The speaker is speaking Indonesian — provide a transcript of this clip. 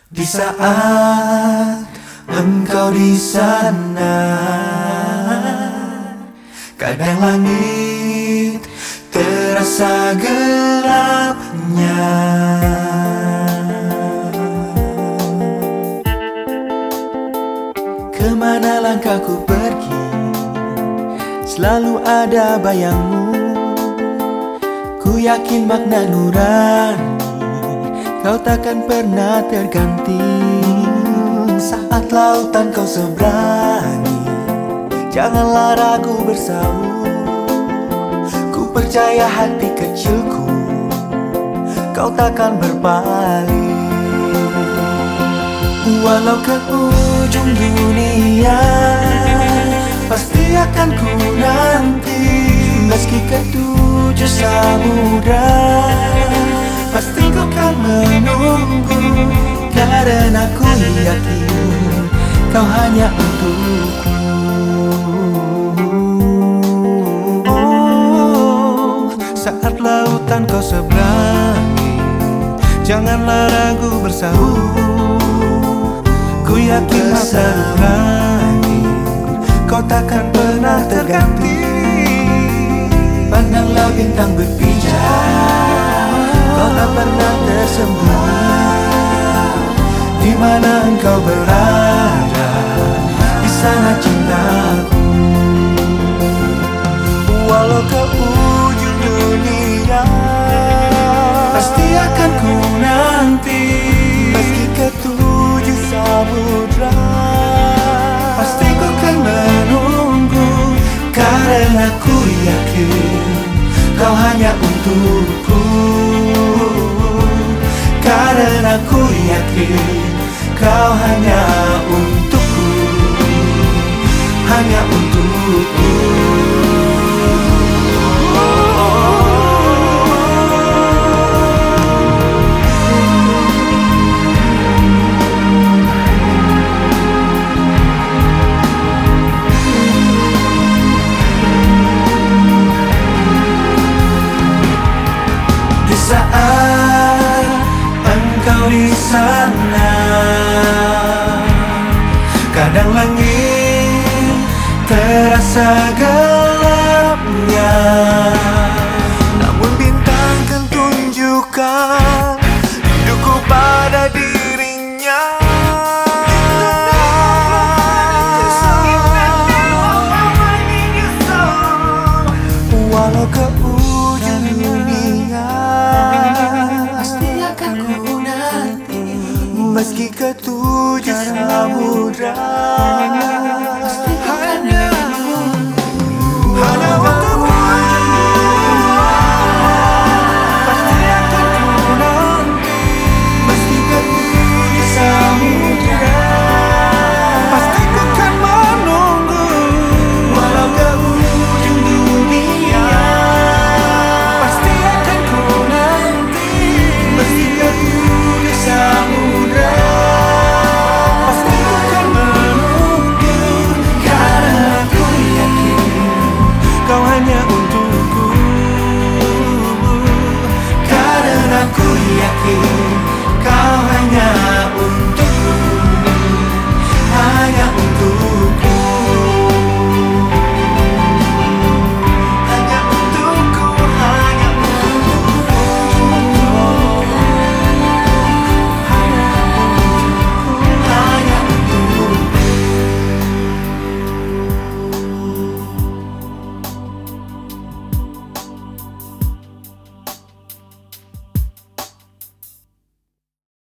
Di saat engkau di sana, kadang langit terasa gelapnya. Kemana langkahku pergi, selalu ada bayangmu. Ku yakin makna nurani kau takkan pernah terganti. Saat lautan kau seberangi, janganlah ragu bersaur. Ku percaya hati kecilku, kau takkan berpaling. Walau ke ujung dunia, pasti akan ku nanti. Meski ke 7 samudra, pasti ku kan menunggu. Karena ku yakin kau hanya untukku. Saat lautan kau seberangi, janganlah ragu bersaur. Ku yakin masa nurani kau takkan pernah terganti. Pandanglah bintang berpijar, kau tak pernah tersembunyi. Di mana engkau berada, di sana cintaku. Walau ke ujung dunia, pasti akan ku nanti. Meski ke 7 samudra, pasti ku kan menunggu. Karena ku yakin kau hanya untukku. Karena ku yakin kau hanya untukku, hanya untukku. Di saat engkau di sana, kadang langit terasa gelapnya. Namun bintang kan tunjukkan rinduku pada dirinya. Walau ke ujung dunia, pasti akan ku nanti. Meski ke 7 samudra, pasti ku kan